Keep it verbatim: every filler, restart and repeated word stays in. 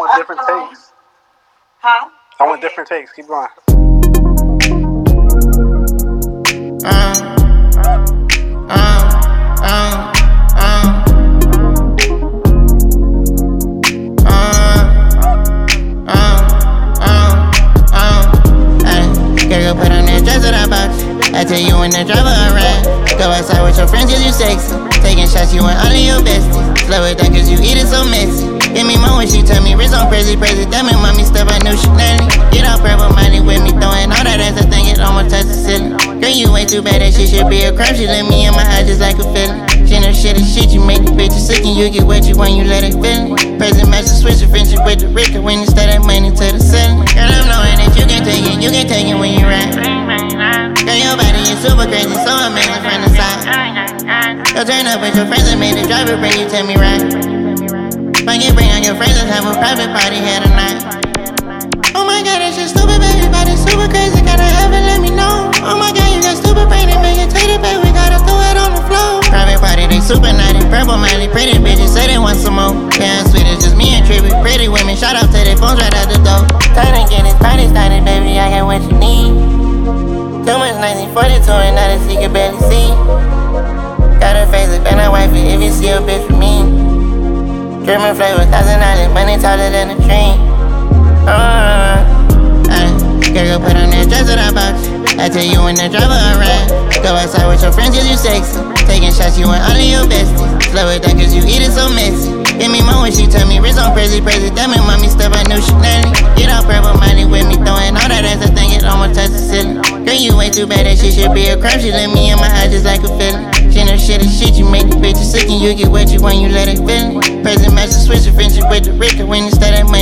want different takes. Huh? I want different takes. Keep going. Uh, uh, uh, uh, uh, uh, uh. Ay, girl, go put on that dress that I bought you. I tell you when the driver around. Go outside with your friends cause you sexy. Taking shots, you and all of your besties. Slow it down cause you eat it so messy. Give me more when she tell me wrist on crazy, crazy. That mean mommy step, I knew she nanny. Get off purple money with me, throwing all that ass. I think it almost touch the ceiling. Girl, you way too bad, that shit should be a crime. She let me in my eye just like a feeling. She know shit is shit, you make the bitch sick and you get what you want, you let it feel it. Present match the switch, the friendship with the Ricker when you start that money to the ceiling. Girl, I'm knowing that you can take it, you can take it when you ride. Girl, your body is super crazy, so amazing from the side. Go turn up with your friends and make the driver bring you to me right. Bring it, bring on your friends, let's have a private party here tonight. Oh my god, that shit stupid, baby, body super crazy, gotta have it, let me know. Oh my god, you got stupid brain and make it take it, baby, we gotta throw it on the floor. Private party, they super naughty, purple Miley, pretty bitches, say they want some more. Yeah, sweet, it's just me and Trippy, pretty women, shout out to their phones right out the door. Time to get this party started, baby, I got what you need. Too much nineteen forty-two and now that she can barely see. Got her face like Ben, I wife it, if you see a bitch with me. German flavor, thousand dollars, money taller than a tree. Uh, uh, girl, go put on that dress that I bought you. I tell you when the driver around. Go outside with your friends cause you sexy. Taking shots, you and all of your besties. Slow it down cause you eat it so messy. Give me more when she tell me wrist on crazy, crazy. That mean mommy step, I knew she nanny. Get off purple money with me, throwing all that ass. I think it almost touch the ceiling. Girl, you way too bad, that shit should be a crime. She let me in my eye just like a feeling. She know shit is shit, you make the bitches sick and you get what you want, you let it feel it. Present match the switch, the friendship with the Ricker when you start that money